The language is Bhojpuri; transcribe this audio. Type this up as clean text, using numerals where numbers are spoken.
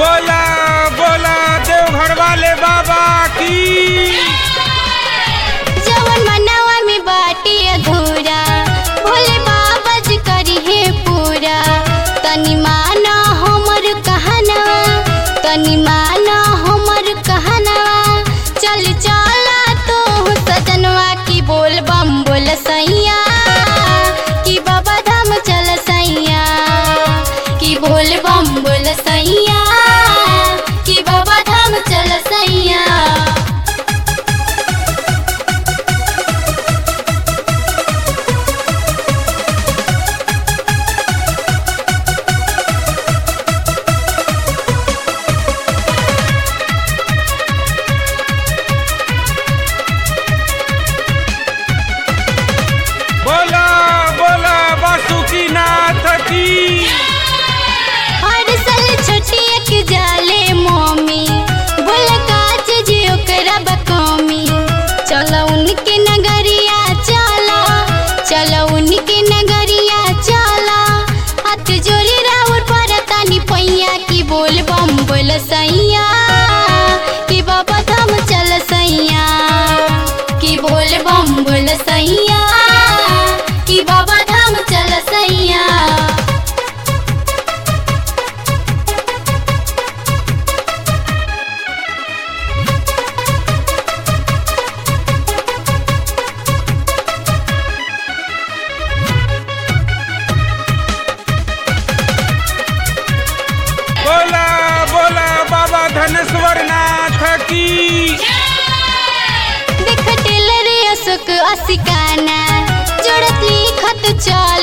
बोला बोला देवघर वाले बाबा की। जवन मनवा में बाटे अधूरा भोले बाबा जी करी है पूरा। तनी माना हमर कहनवा, तनी माना हमर कहनवा। चल चला तो सजनवा की बोल बम बोल सैया, कि बाबा धाम चल सैया, कि बोल बम बोल सैया, कि बाबा धाम चल सैया। बोला बोला बासुकीनाथ की। हर साल छठिया के जाले मम्मी बोल काज जे ओकरा बकमी। चलो उनके नगरिया चला, चलो उनके नगरिया चला। हाथ जोड़ी राउर पर तानी पैया, की बोल बम बोल सैया, कि बाबा धाम चल सैया, कि बोल बम बोल सैया, कि बाबा धाम चल सैया। बोला बोला बाबा धनेश्वर नाथ की। देख टेलर अशोक असिकाना जोड़त लिखत चल